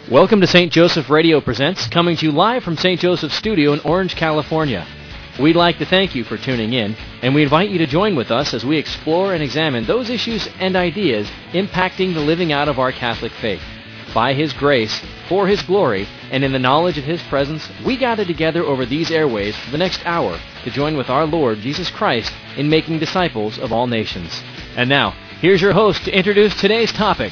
Welcome to St. Joseph Radio Presents, coming to you live from St. Joseph Studio in Orange, California. We'd like to thank you for tuning in, and we invite you to join with us as we explore and examine those issues and ideas impacting the living out of our Catholic faith. By His grace, for His glory, and in the knowledge of His presence, we gather together over these airways for the next hour to join with our Lord Jesus Christ in making disciples of all nations. And now, here's your host to introduce today's topic.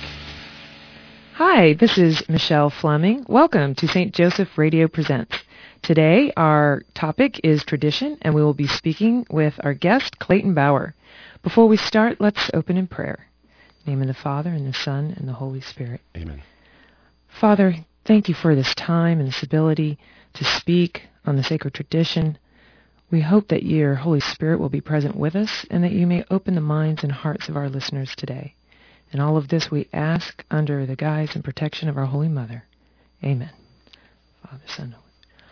Hi, this is Michelle Fleming. Welcome to St. Joseph Radio Presents. Today, our topic is tradition, and we will be speaking with our guest, Clayton Bauer. Before we start, let's open in prayer. In the name of the Father, and the Son, and the Holy Spirit. Amen. Father, thank you for this time and this ability to speak on the sacred tradition. We hope that your Holy Spirit will be present with us, and that you may open the minds and hearts of our listeners today. And all of this we ask under the guise and protection of our Holy Mother. Amen. Father, Son, Holy.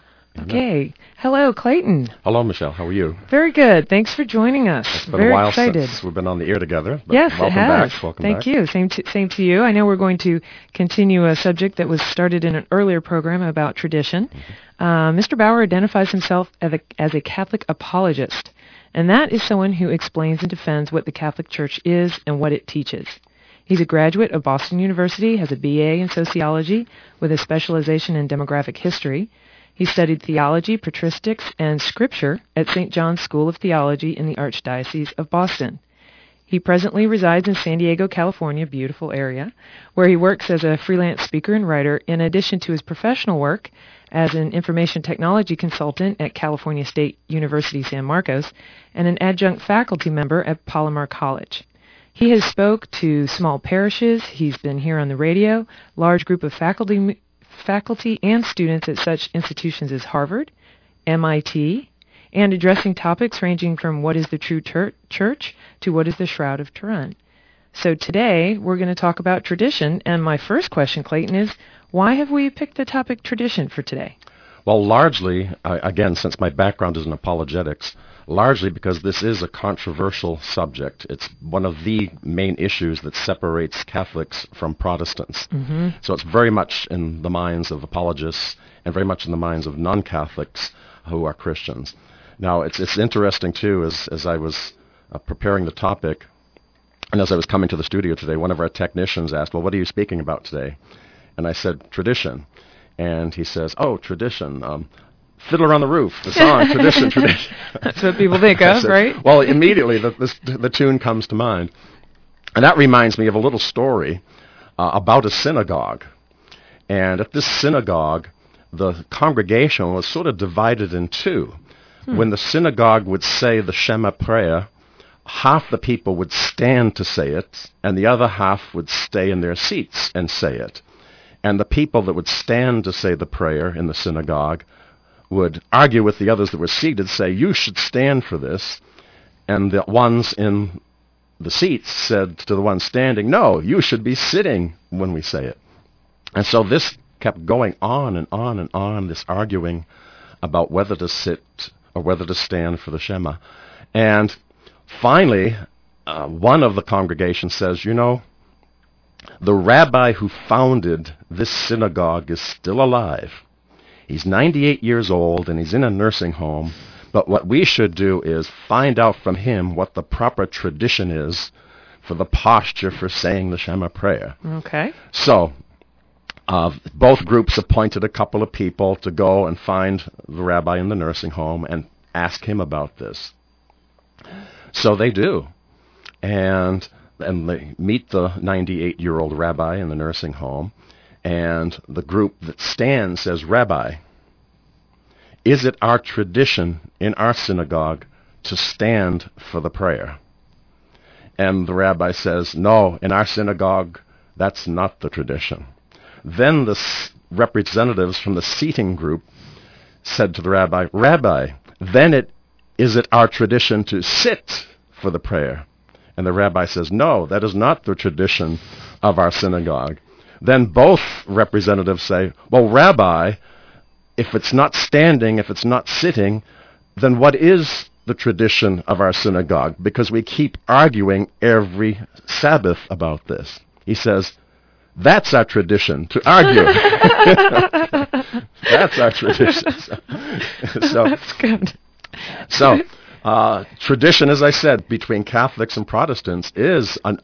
Okay. Hello, Clayton. Hello, Michelle. How are you? Very good. Thanks for joining us. It's been Very a while excited. Since we've been on the air together. But yes, welcome it has. Back. Welcome Thank back. you. Same to you. I know we're going to continue a subject that was started in an earlier program about tradition. Mr. Bauer identifies himself as a Catholic apologist, and that is someone who explains and defends what the Catholic Church is and what it teaches. He's a graduate of Boston University, has a BA in sociology with a specialization in demographic history. He studied theology, patristics, and scripture at St. John's School of Theology in the Archdiocese of Boston. He presently resides in San Diego, California, beautiful area, where he works as a freelance speaker and writer in addition to his professional work as an information technology consultant at California State University, San Marcos, and an adjunct faculty member at Palomar College. He has spoke to small parishes, he's been here on the radio, large group of faculty and students at such institutions as Harvard, MIT, and addressing topics ranging from what is the true church to what is the Shroud of Turin. So today we're going to talk about tradition, and my first question, Clayton, is why have we picked the topic tradition for today? Well, largely, again, since my background is in apologetics, largely because this is a controversial subject. It's one of the main issues that separates Catholics from Protestants. Mm-hmm. So it's very much in the minds of apologists and very much in the minds of non-Catholics who are Christians. Now, it's interesting, too, as I was preparing the topic, and as I was coming to the studio today, one of our technicians asked, well, what are you speaking about today? And I said, tradition. And he says, oh, tradition. Fiddler on the Roof, the song, tradition. That's what people think of, right? Well, immediately the tune comes to mind. And that reminds me of a little story about a synagogue. And at this synagogue, the congregation was sort of divided in two. When the synagogue would say the Shema prayer, half the people would stand to say it, and the other half would stay in their seats and say it. And the people that would stand to say the prayer in the synagogue would argue with the others that were seated, say, you should stand for this. And the ones in the seats said to the ones standing, no, you should be sitting when we say it. And so this kept going on and on and on, this arguing about whether to sit or whether to stand for the Shema. And finally, one of the congregation says, you know, the rabbi who founded this synagogue is still alive. He's 98 years old and he's in a nursing home, but what we should do is find out from him what the proper tradition is for the posture for saying the Shema prayer. Okay. So, both groups appointed a couple of people to go and find the rabbi in the nursing home and ask him about this. So they do. And they meet the 98-year-old rabbi in the nursing home, and the group that stands says, Rabbi, is it our tradition in our synagogue to stand for the prayer? And the rabbi says, no, in our synagogue, that's not the tradition. Then the representatives from the seating group said to the rabbi, Rabbi, then is it our tradition to sit for the prayer? And the rabbi says, no, that is not the tradition of our synagogue. Then both representatives say, well, Rabbi, if it's not standing, if it's not sitting, then what is the tradition of our synagogue? Because we keep arguing every Sabbath about this. He says, That's our tradition, to argue. That's our tradition. So That's good. So, tradition, as I said, between Catholics and Protestants is an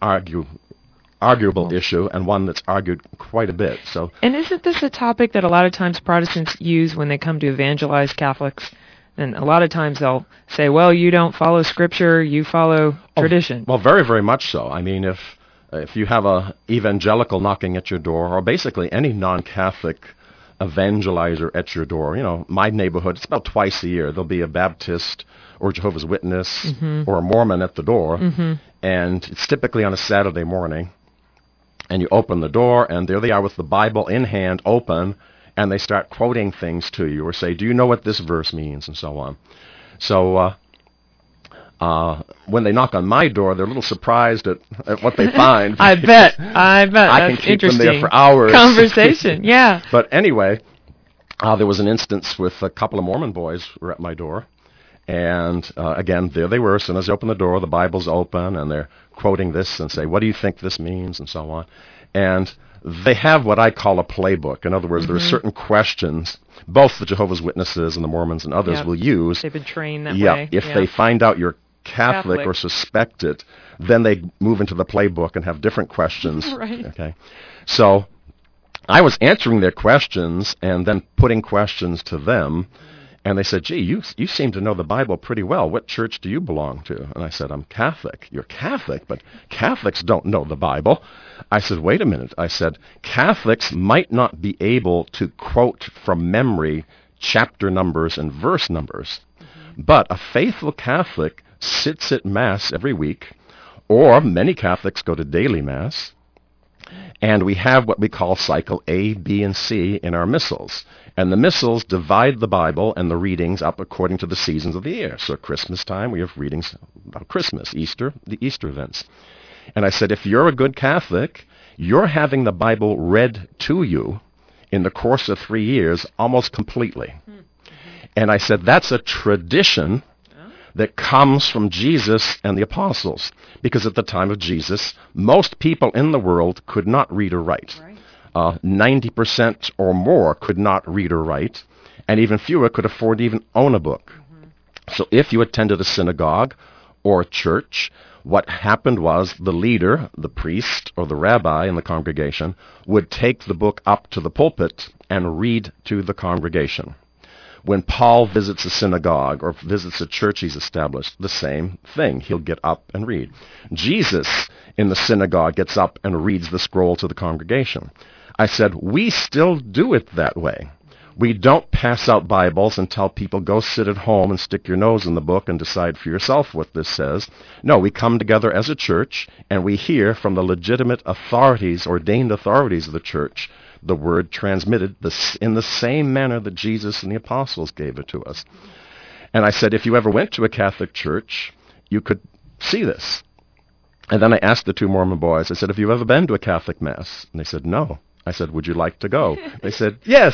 arguable issue, and one that's argued quite a bit. So, And isn't this a topic that a lot of times Protestants use when they come to evangelize Catholics? And a lot of times they'll say, well, you don't follow Scripture, you follow tradition. Well, very, very much so. I mean, if you have a evangelical knocking at your door, or basically any non-Catholic evangelizer at your door, my neighborhood, it's about twice a year. There'll be a Baptist or Jehovah's Witness or a Mormon at the door, and it's typically on a Saturday morning. And you open the door, and there they are with the Bible in hand, open, and they start quoting things to you or say, do you know what this verse means, and so on. So when they knock on my door, they're a little surprised at what they find. I bet. I That's can keep them interesting. there for hours. Conversation, yeah. But anyway, there was an instance with a couple of Mormon boys who were at my door. And again, there they were. As soon as I open the door, the Bible's open, and they're quoting this and say, what do you think this means, and so on. And they have what I call a playbook. In other words, there are certain questions both the Jehovah's Witnesses and the Mormons and others will use. They've been trained that way. If they find out you're Catholic or suspect it, then they move into the playbook and have different questions. Right. Okay. So I was answering their questions and then putting questions to them. And they said, gee, you seem to know the Bible pretty well. What church do you belong to? And I said, I'm Catholic. You're Catholic, but Catholics don't know the Bible. I said, wait a minute. I said, Catholics might not be able to quote from memory chapter numbers and verse numbers, but a faithful Catholic sits at Mass every week, or many Catholics go to daily Mass, and we have what we call cycle A, B, and C in our missals. And the missals divide the Bible and the readings up according to the seasons of the year. So at Christmas time, we have readings about Christmas, Easter, the Easter events. And I said, if you're a good Catholic, you're having the Bible read to you in the course of 3 years almost completely. And I said, that's a tradition that comes from Jesus and the apostles. Because at the time of Jesus, most people in the world could not read or write. 90% or more could not read or write, and even fewer could afford to even own a book. So if you attended a synagogue or a church, what happened was the leader, the priest, or the rabbi in the congregation would take the book up to the pulpit and read to the congregation. When Paul visits a synagogue or visits a church he's established, the same thing. He'll get up and read. Jesus in the synagogue gets up and reads the scroll to the congregation. I said, we still do it that way. We don't pass out Bibles and tell people, go sit at home and stick your nose in the book and decide for yourself what this says. No, we come together as a church and we hear from the legitimate authorities, ordained authorities of the church, the word transmitted in the same manner that Jesus and the apostles gave it to us. And I said, if you ever went to a Catholic church, you could see this. And then I asked the two Mormon boys, I said, have you ever been to a Catholic Mass? And they said, no. I said, would you like to go? They said, yes.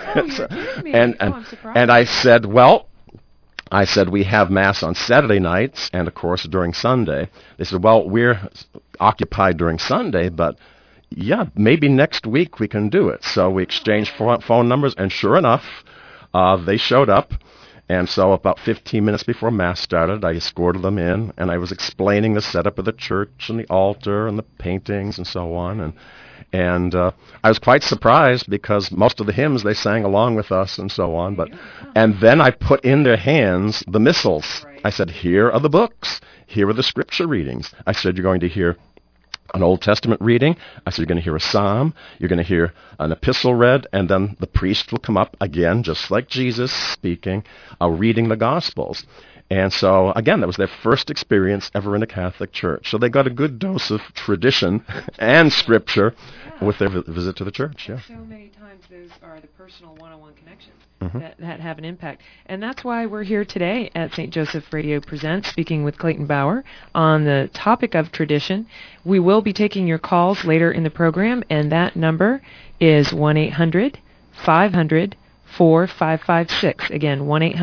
And I said, well, we have Mass on Saturday nights and, of course, during Sunday. They said, well, we're occupied during Sunday, but yeah, maybe next week we can do it. So we exchanged phone numbers, and sure enough, they showed up. And so about 15 minutes before Mass started, I escorted them in, and I was explaining the setup of the church and the altar and the paintings and so on. And I was quite surprised because most of the hymns they sang along with us and so on. And then I put in their hands the missals. I said, here are the books. Here are the scripture readings. I said, you're going to hear an Old Testament reading. I said, you're going to hear a psalm. You're going to hear an epistle read. And then the priest will come up again, just like Jesus speaking, reading the Gospels. And so, again, that was their first experience ever in a Catholic church. So they got a good dose of tradition and Scripture with their visit to the church. Yeah. So many times those are the personal one-on-one connections that have an impact. And that's why we're here today at St. Joseph Radio Presents, speaking with Clayton Bauer on the topic of tradition. We will be taking your calls later in the program, and that number is 1-800-500-4556. Again,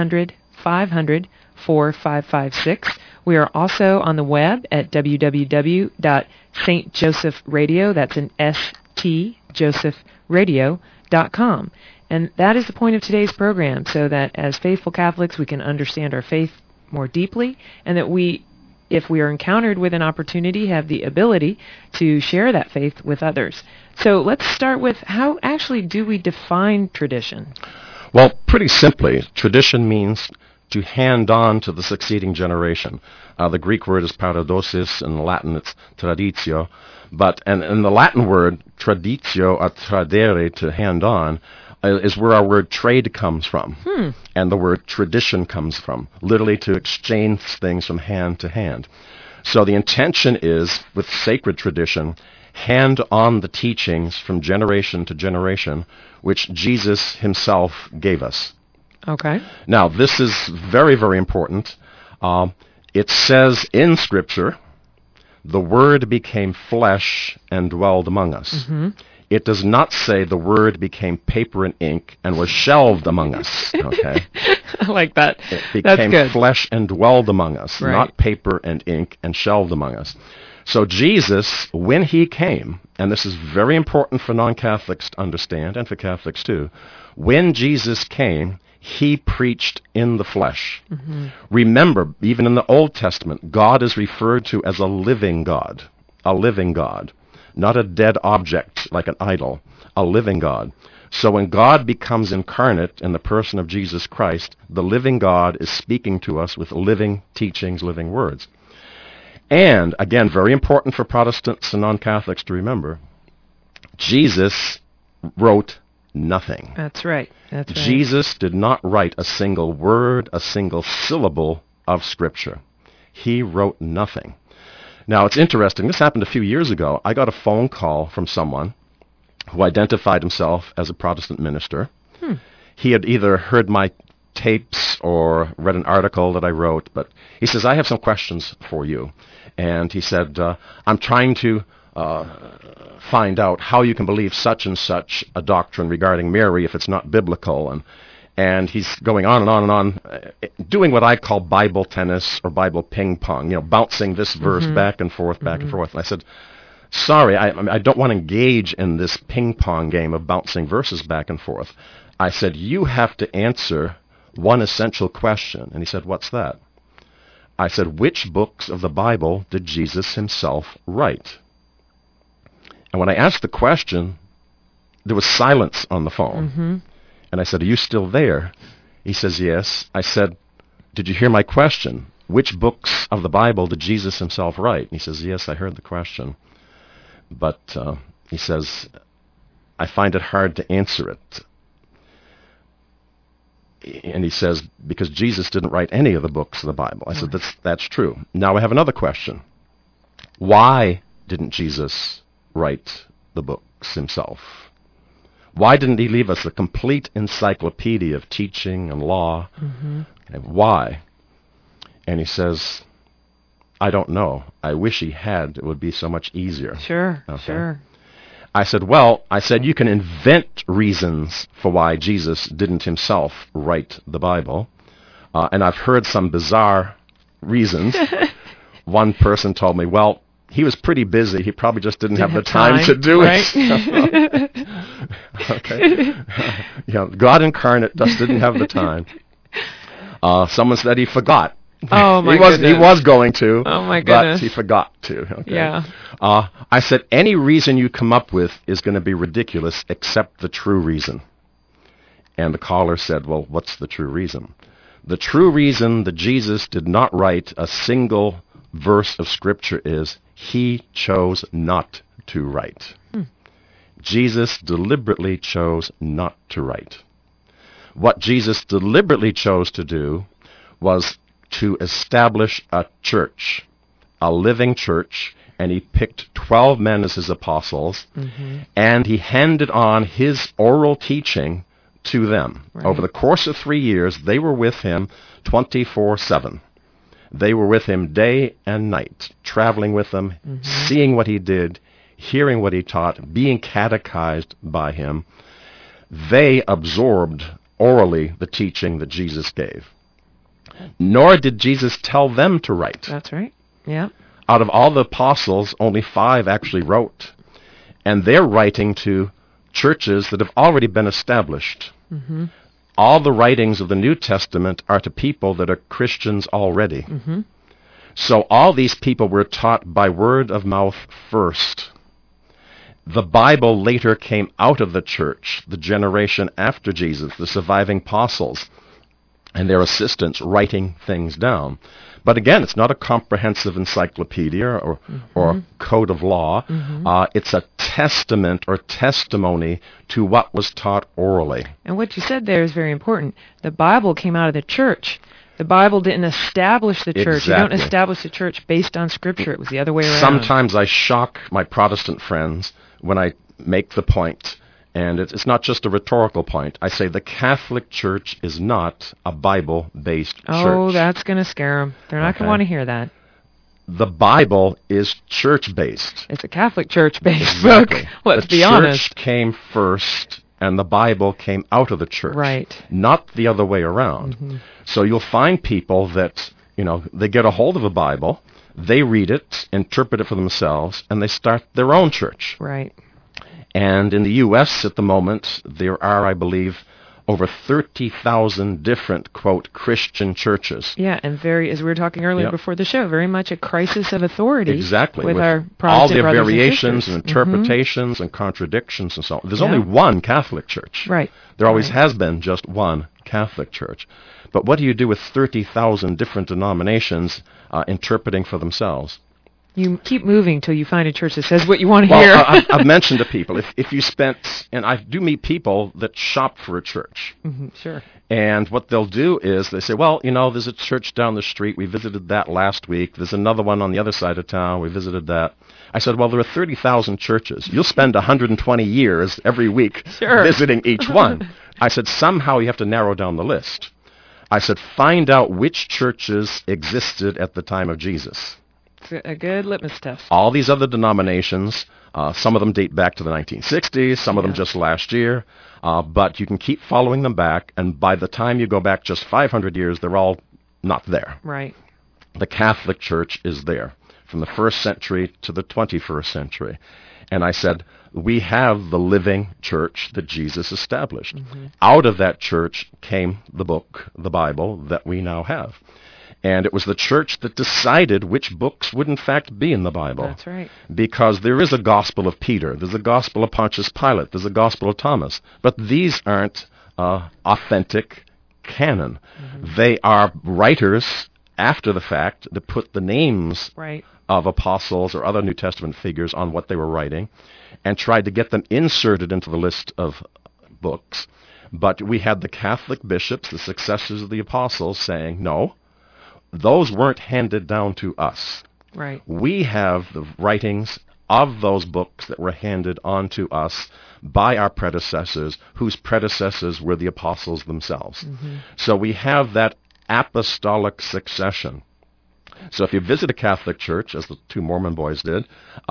1-800-500-4556. We are also on the web at www.stjosephradio, that's an stjosephradio.com. And that is the point of today's program, so that as faithful Catholics we can understand our faith more deeply, and that we, if we are encountered with an opportunity, have the ability to share that faith with others. So let's start with, how actually do we define tradition? Well, pretty simply, tradition means to hand on to the succeeding generation. The Greek word is paradosis, in Latin it's traditio, but and the Latin word traditio, or tradere, to hand on, is where our word trade comes from, and the word tradition comes from, literally to exchange things from hand to hand. So the intention is, with sacred tradition, hand on the teachings from generation to generation, which Jesus himself gave us. Okay. Now, this is very, very important. It says in Scripture, the Word became flesh and dwelled among us. Mm-hmm. It does not say the Word became paper and ink and was shelved among us. Okay, I like that. it That's became good. flesh and dwelled among us, Right. not paper and ink and shelved among us. So Jesus, when he came, and this is very important for non-Catholics to understand, and for Catholics too, when Jesus came, he preached in the flesh. Mm-hmm. Remember, even in the Old Testament, God is referred to as a living God, not a dead object like an idol, a living God. So when God becomes incarnate in the person of Jesus Christ, the living God is speaking to us with living teachings, living words. And, again, very important for Protestants and non-Catholics to remember, Jesus wrote nothing. That's right. That's right. Jesus did not write a single word, a single syllable of Scripture. He wrote nothing. Now, it's interesting. This happened a few years ago. I got a phone call from someone who identified himself as a Protestant minister. He had either heard my tapes or read an article that I wrote, but he says, I have some questions for you. And he said, I'm trying to find out how you can believe such and such a doctrine regarding Mary if it's not biblical. And he's going on and on and on, doing what I call Bible tennis or Bible ping pong, bouncing this verse back and forth, back and forth. And I said, sorry, I don't want to engage in this ping pong game of bouncing verses back and forth. I said, you have to answer one essential question. And he said, what's that? I said, which books of the Bible did Jesus himself write? And when I asked the question, there was silence on the phone. And I said, are you still there? He says, yes. I said, did you hear my question? Which books of the Bible did Jesus himself write? And he says, yes, I heard the question. But he says, I find it hard to answer it. And he says, because Jesus didn't write any of the books of the Bible. I said, that's true. Now I have another question. Why didn't Jesus write the books himself? Why didn't he leave us a complete encyclopedia of teaching and law? And why? And he says, I don't know. I wish he had. It would be so much easier. Sure, Okay. sure. I said, you can invent reasons for why Jesus didn't himself write the Bible. And I've heard some bizarre reasons. One person told me, well, he was pretty busy. He probably just didn't have the time to do it. Okay. God incarnate just didn't have the time. Someone said he forgot. Oh, my He goodness. was going to, Oh, my but goodness. he forgot to. Okay? Yeah. I said, any reason you come up with is going to be ridiculous except the true reason. And the caller said, well, what's the true reason? The true reason that Jesus did not write a single verse of Scripture is he chose not to write. Jesus deliberately chose not to write. What Jesus deliberately chose to do was to establish a church, a living church, and he picked 12 men as his apostles, and he handed on his oral teaching to them. Right. Over the course of 3 years, they were with him 24/7. They were with him day and night, traveling with him, seeing what he did, hearing what he taught, being catechized by him. They absorbed orally the teaching that Jesus gave. Nor did Jesus tell them to write. That's right. Yeah. Out of all the apostles, only 5 actually wrote. And they're writing to churches that have already been established. Mm-hmm. All the writings of the New Testament are to people that are Christians already. Mm-hmm. So all these people were taught by word of mouth first. The Bible later came out of the church, the generation after Jesus, the surviving apostles, and their assistants writing things down. But again, it's not a comprehensive encyclopedia or code of law. Mm-hmm. It's a testament or testimony to what was taught orally. And what you said there is very important. The Bible came out of the church. The Bible didn't establish the church. Exactly. You don't establish the church based on Scripture. It was the other way around. Sometimes I shock my Protestant friends when I make the point, and it's not just a rhetorical point. I say the Catholic Church is not a Bible-based church. Oh, that's going to scare them. They're not going Okay. to want to hear that. The Bible is church-based. It's a Catholic Church-based Exactly. book. Let's the be church honest. came first, and the Bible came out of the church. Right. Not the other way around. Mm-hmm. So you'll find people that, they get a hold of a Bible, they read it, interpret it for themselves, and they start their own church. Right. And in the U.S. at the moment, there are, I believe, over 30,000 different, quote, Christian churches. Yeah, and as we were talking earlier Yep. before the show, very much a crisis of authority. Exactly. With with our all Protestant their brothers variations and and sisters. interpretations and contradictions and so on. There's Yeah. only one Catholic Church. Right. There always Right. has been just one Catholic Church. But what do you do with 30,000 different denominations interpreting for themselves? You keep moving till you find a church that says what you want to Well, hear. I've mentioned to people, if you spent, and I do meet people that shop for a church, Sure. and what they'll do is they say, well, there's a church down the street. We visited that last week. There's another one on the other side of town. We visited that. I said, well, there are 30,000 churches. You'll spend 120 years every week Sure. visiting each one. I said, somehow you have to narrow down the list. I said, find out which churches existed at the time of Jesus. It's a good litmus test. All these other denominations, some of them date back to the 1960s, some of them Yeah. just last year, but you can keep following them back, and by the time you go back just 500 years, they're all not there. Right. The Catholic Church is there from the 1st century to the 21st century. And I said, we have the living church that Jesus established. Mm-hmm. Out of that church came the book, the Bible, that we now have. And it was the church that decided which books would in fact be in the Bible. That's right. Because there is a gospel of Peter, there's a gospel of Pontius Pilate, there's a gospel of Thomas. But these aren't authentic canon. Mm-hmm. They are writers after the fact that put the names Right. of apostles or other New Testament figures on what they were writing and tried to get them inserted into the list of books. But we had the Catholic bishops, the successors of the apostles, saying, no, those weren't handed down to us. Right. We have the writings of those books that were handed on to us by our predecessors, whose predecessors were the apostles themselves. Mm-hmm. So we have that apostolic succession. So if you visit a Catholic church, as the two Mormon boys did,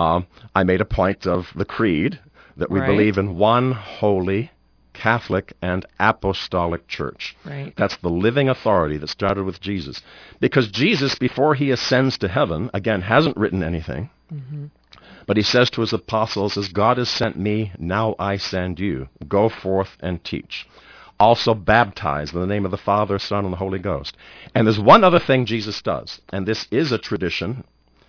I made a point of the creed, that we Right. believe in one holy, Catholic, and apostolic church. Right. That's the living authority that started with Jesus. Because Jesus, before he ascends to heaven, again, hasn't written anything. Mm-hmm. But he says to his apostles, as God has sent me, now I send you. Go forth and teach. Also baptize in the name of the Father, Son, and the Holy Ghost. And there's one other thing Jesus does, and this is a tradition.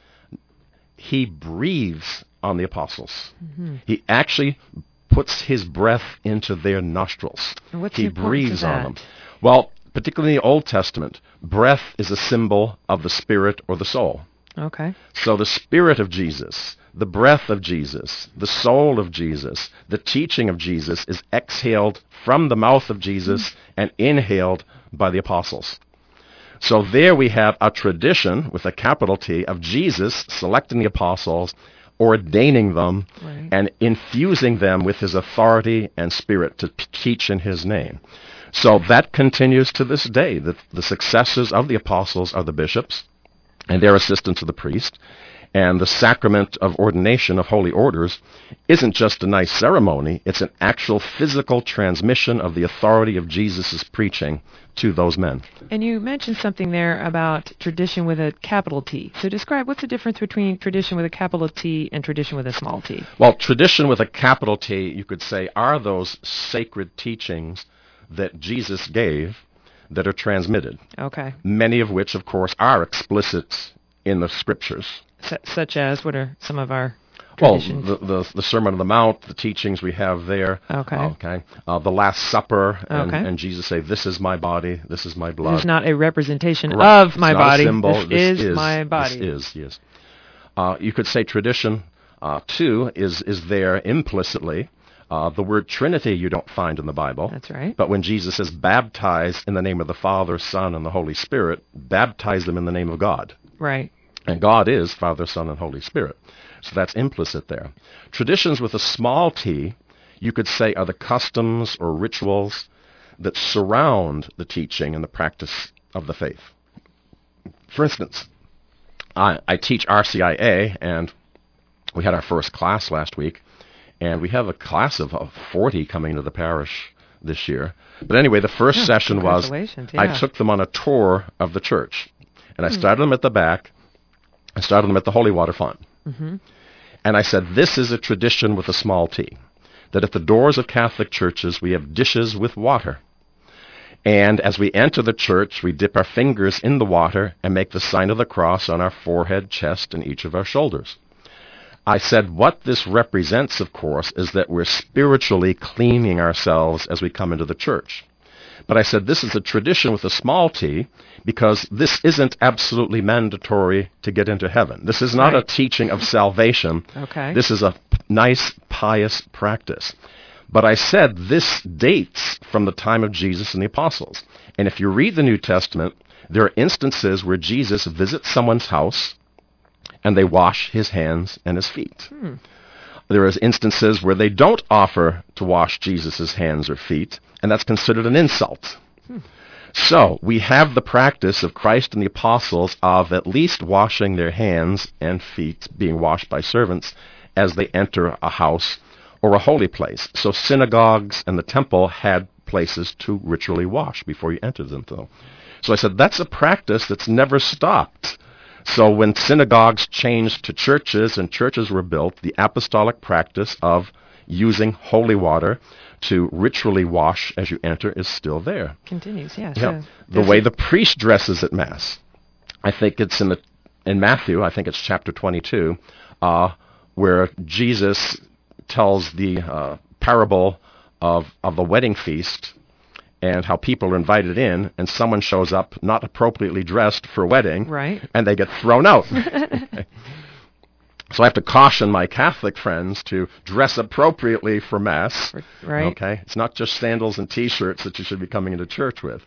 He breathes on the apostles. Mm-hmm. He actually puts his breath into their nostrils. And what's He the importance breathes of on that? them. Well, particularly in the Old Testament, breath is a symbol of the spirit or the soul. Okay. So the spirit of Jesus, the breath of Jesus, the soul of Jesus, the teaching of Jesus is exhaled from the mouth of Jesus and inhaled by the apostles. So there we have a tradition with a capital T of Jesus selecting the apostles, ordaining them, Right. and infusing them with his authority and spirit to teach in his name. So that continues to this day. The successors of the apostles are the bishops, and their assistants are the priest. And the sacrament of ordination of holy orders isn't just a nice ceremony, it's an actual physical transmission of the authority of Jesus' preaching to those men. And you mentioned something there about tradition with a capital T. So describe what's the difference between tradition with a capital T and tradition with a small t? Well, tradition with a capital T, you could say, are those sacred teachings that Jesus gave that are transmitted. Okay. Many of which, of course, are explicit in the Scriptures. Such as, what are some of our Well, traditions? the Sermon on the Mount, the teachings we have there. Okay. The Last Supper, Okay. and Jesus say, "This is my body, this is my blood." This is not a representation Right. of my It's not a body. symbol. This is my body. This is, yes. You could say tradition, too, is there implicitly. The word Trinity you don't find in the Bible. That's right. But when Jesus says, "Baptize in the name of the Father, Son, and the Holy Spirit," baptize them in the name of God. Right. And God is Father, Son, and Holy Spirit. So that's implicit there. Traditions with a small t, you could say, are the customs or rituals that surround the teaching and the practice of the faith. For instance, I teach RCIA, and we had our first class last week, and we have a class of 40 coming into the parish this year. But anyway, the first session was, congratulations, I yeah. took them on a tour of the church, and I started them at the back. I started them at the Holy Water Font. Mm-hmm. And I said, this is a tradition with a small t, that at the doors of Catholic churches we have dishes with water. And as we enter the church, we dip our fingers in the water and make the sign of the cross on our forehead, chest, and each of our shoulders. I said, what this represents, of course, is that we're spiritually cleaning ourselves as we come into the church. But I said, this is a tradition with a small t, because this isn't absolutely mandatory to get into heaven. This is not a teaching of salvation. Okay. This is a nice, pious practice. But I said this dates from the time of Jesus and the apostles. And if you read the New Testament, there are instances where Jesus visits someone's house and they wash his hands and his feet. There are instances where they don't offer to wash Jesus' hands or feet, and that's considered an insult. So we have the practice of Christ and the apostles of at least washing their hands and feet, being washed by servants, as they enter a house or a holy place. So synagogues and the temple had places to ritually wash before you entered them, though. So I said, that's a practice that's never stopped. So when synagogues changed to churches and churches were built, the apostolic practice of using holy water to ritually wash as you enter is still there. Continues, yeah. Yeah. So The way the priest dresses at Mass, I think it's in Matthew, I think it's chapter 22, where Jesus tells the parable of the wedding feast and how people are invited in, and someone shows up not appropriately dressed for a wedding, Right. and they get thrown out. So I have to caution my Catholic friends to dress appropriately for Mass. Right. Okay? It's not just sandals and T-shirts that you should be coming into church with.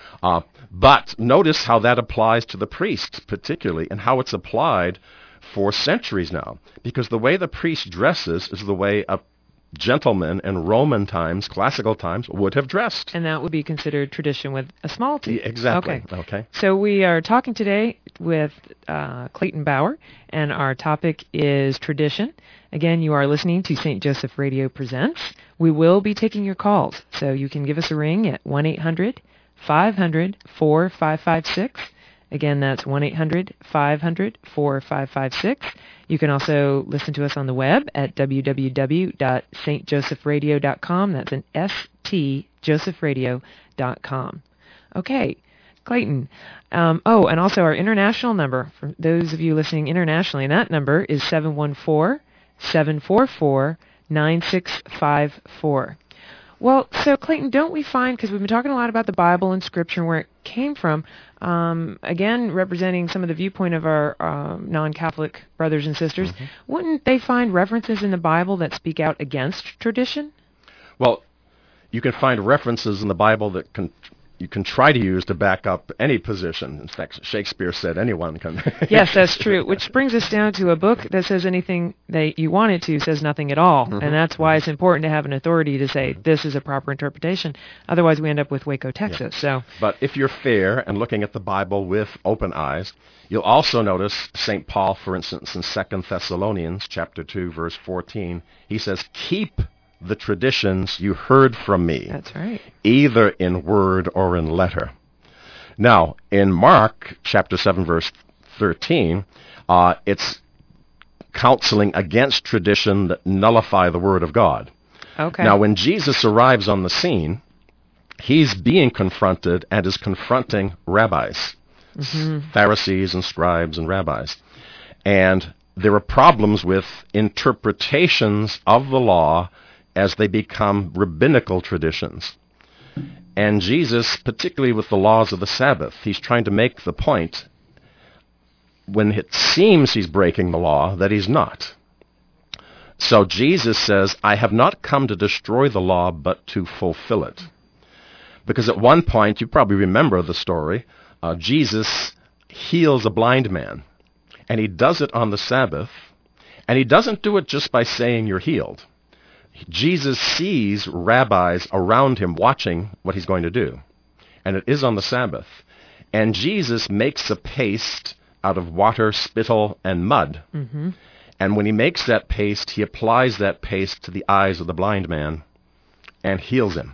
But notice how that applies to the priest, particularly, and how it's applied for centuries now. Because the way the priest dresses is the way a gentleman in Roman times, classical times, would have dressed. And that would be considered tradition with a small t. Exactly. Okay. So we are talking today with Clayton Bauer, and our topic is tradition. Again, you are listening to St. Joseph Radio Presents. We will be taking your calls, so you can give us a ring at 1-800-500-4556. Again, that's 1-800-500-4556. You can also listen to us on the web at www.stjosephradio.com. That's an S-T, josephradio.com. Okay, Clayton. And also our international number, for those of you listening internationally, and that number is 714-744-9654. Well, so Clayton, don't we find, because we've been talking a lot about the Bible and Scripture and where it came from, again, representing some of the viewpoint of our non-Catholic brothers and sisters, wouldn't they find references in the Bible that speak out against tradition? Well, you can find references in the Bible that you can try to use to back up any position. In fact, Shakespeare said anyone can. Yes, that's true. Which brings us down to a book that says anything that you want it to says nothing at all. And that's why it's important to have an authority to say this is a proper interpretation. Otherwise, we end up with Waco, Texas. So, but if you're fair and looking at the Bible with open eyes, you'll also notice St. Paul, for instance, in 2 Thessalonians chapter 2, verse 14, he says, keep the traditions you heard from me. That's right. Either in word or in letter. Now, in Mark chapter 7, verse 13, it's counseling against tradition that nullify the word of God. Okay. Now, when Jesus arrives on the scene, he's being confronted and is confronting rabbis, Pharisees and scribes and rabbis. And there are problems with interpretations of the law as they become rabbinical traditions. And Jesus, particularly with the laws of the Sabbath, he's trying to make the point, when it seems he's breaking the law, that he's not. So Jesus says, I have not come to destroy the law, but to fulfill it. Because at one point, you probably remember the story, Jesus heals a blind man. And he does it on the Sabbath. And he doesn't do it just by saying you're healed. Jesus sees rabbis around him watching what he's going to do. And it is on the Sabbath. And Jesus makes a paste out of water, spittle, and mud. And when he makes that paste, he applies that paste to the eyes of the blind man and heals him.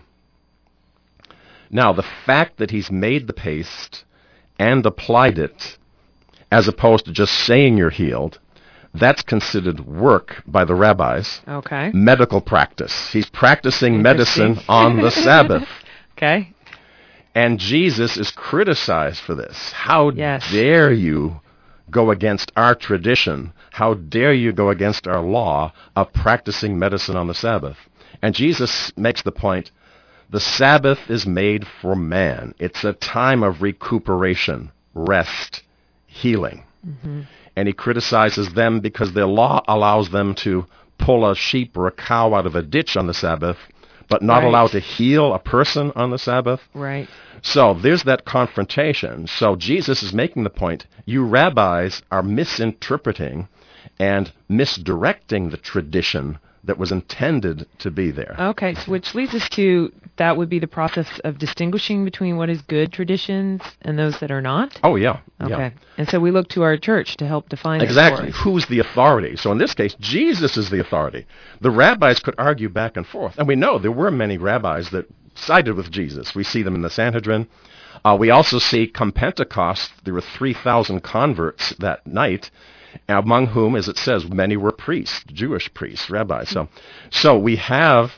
Now, the fact that he's made the paste and applied it, as opposed to just saying you're healed, that's considered work by the rabbis. Okay. Medical practice. He's practicing medicine on the Sabbath. Okay. And Jesus is criticized for this. How dare you go against our tradition? How dare you go against our law of practicing medicine on the Sabbath? And Jesus makes the point, the Sabbath is made for man. It's a time of recuperation, rest, healing. And he criticizes them because their law allows them to pull a sheep or a cow out of a ditch on the Sabbath, but not allowed to heal a person on the Sabbath. Right. So there's that confrontation. So Jesus is making the point, you rabbis are misinterpreting and misdirecting the tradition that was intended to be there. Okay, so which leads us to, that would be the process of distinguishing between what is good traditions and those that are not? Oh, yeah. Okay. Yeah. And so we look to our church to help define Exactly. it for us. Who's the authority? So in this case, Jesus is the authority. The rabbis could argue back and forth. And we know there were many rabbis that sided with Jesus. We see them in the Sanhedrin. We also see come Pentecost, there were 3,000 converts that night, among whom, as it says, many were priests, Jewish priests, rabbis. So we have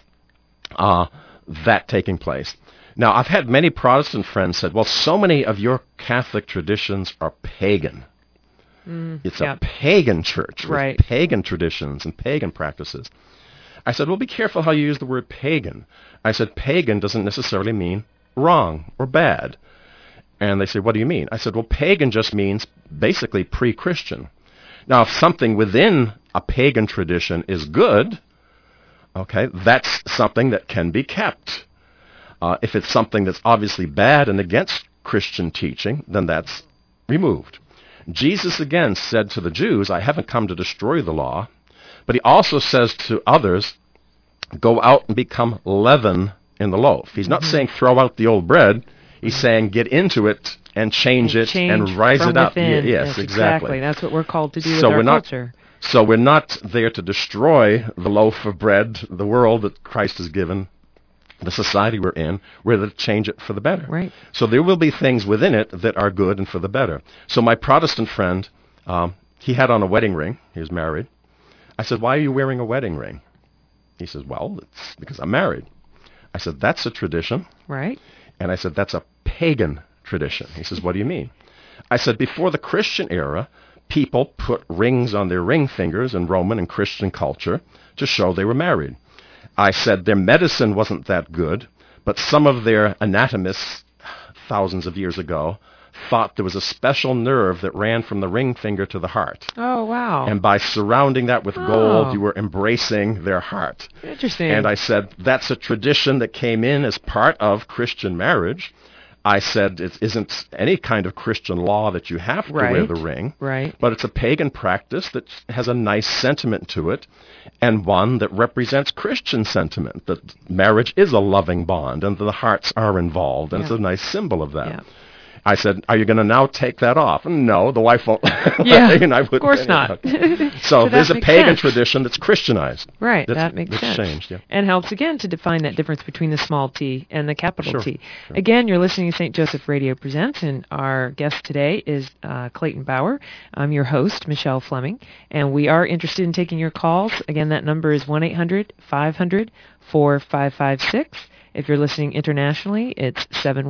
that taking place. Now, I've had many Protestant friends said, well, so many of your Catholic traditions are pagan. It's a pagan church with pagan traditions and pagan practices. I said, well, be careful how you use the word pagan. I said, pagan doesn't necessarily mean wrong or bad. And they say, what do you mean? I said, well, pagan just means basically pre-Christian. Now, if something within a pagan tradition is good, okay, that's something that can be kept. If it's something that's obviously bad and against Christian teaching, then that's removed. Jesus again said to the Jews, I haven't come to destroy the law, but he also says to others, go out and become leaven in the loaf. He's not saying throw out the old bread. He's saying get into it and change it and rise it up. Yes, exactly. That's what we're called to do with our culture. So we're not there to destroy the loaf of bread, the world that Christ has given, the society we're in. We're there to change it for the better. Right. So there will be things within it that are good and for the better. So my Protestant friend, he had on a wedding ring. He was married. I said, why are you wearing a wedding ring? He says, well, it's because I'm married. I said, that's a tradition. Right. And I said, that's a pagan tradition. He says, what do you mean? I said, before the Christian era, people put rings on their ring fingers in Roman and Christian culture to show they were married. I said their medicine wasn't that good, but some of their anatomists thousands of years ago thought there was a special nerve that ran from the ring finger to the heart. Oh, wow. And by surrounding that with gold, you were embracing their heart. Interesting. And I said, that's a tradition that came in as part of Christian marriage. I said it isn't any kind of Christian law that you have to wear the ring, but it's a pagan practice that has a nice sentiment to it, and one that represents Christian sentiment, that marriage is a loving bond, and the hearts are involved, and it's a nice symbol of that. Yeah. I said, are you going to now take that off? No, the wife won't. Of course not. So there's a pagan tradition that's Christianized. Right, that makes sense. Changed, yeah. And helps, again, to define that difference between the small t and the capital T. Sure. Again, you're listening to St. Joseph Radio Presents, and our guest today is Clayton Bauer. I'm your host, Michelle Fleming, and we are interested in taking your calls. Again, that number is 1-800-500-4556. If you're listening internationally, it's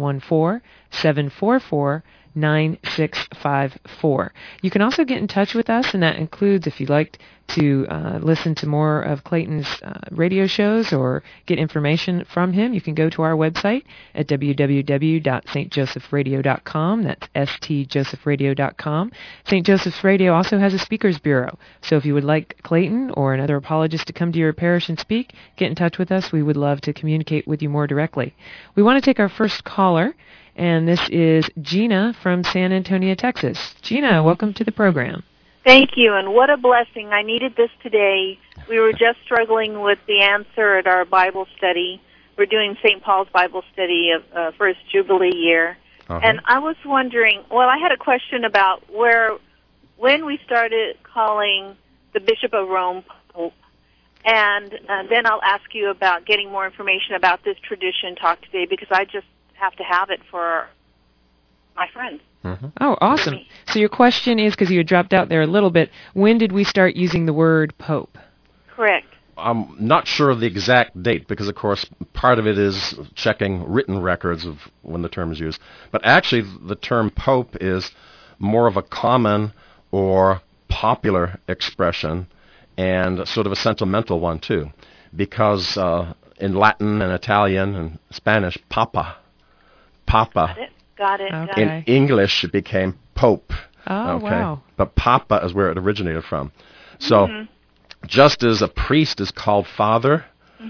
714-744-9654. You can also get in touch with us, and that includes if you'd like to listen to more of Clayton's radio shows or get information from him, you can go to our website at www.stjosephradio.com. That's stjosephradio.com. St. Joseph's Radio also has a speakers bureau, so if you would like Clayton or another apologist to come to your parish and speak, get in touch with us. We would love to communicate with you more directly. We want to take our first caller, and this is Gina from San Antonio, Texas. Gina, welcome to the program. Thank you, and what a blessing. I needed this today. We were just struggling with the answer at our Bible study. We're doing St. Paul's Bible study for his Jubilee year. And I was wondering, I had a question about when we started calling the Bishop of Rome Pope, and then I'll ask you about getting more information about this tradition talk today, because I just have to have it for my friends. Mm-hmm. Oh, awesome. So your question is, because you had dropped out there a little bit, when did we start using the word Pope? Correct. I'm not sure of the exact date because, of course, part of it is checking written records of when the term is used. But actually, the term Pope is more of a common or popular expression and sort of a sentimental one, too, because in Latin and Italian and Spanish, Papa. Got it. Okay. In English, it became Pope. Oh, wow. But Papa is where it originated from. So just as a priest is called Father,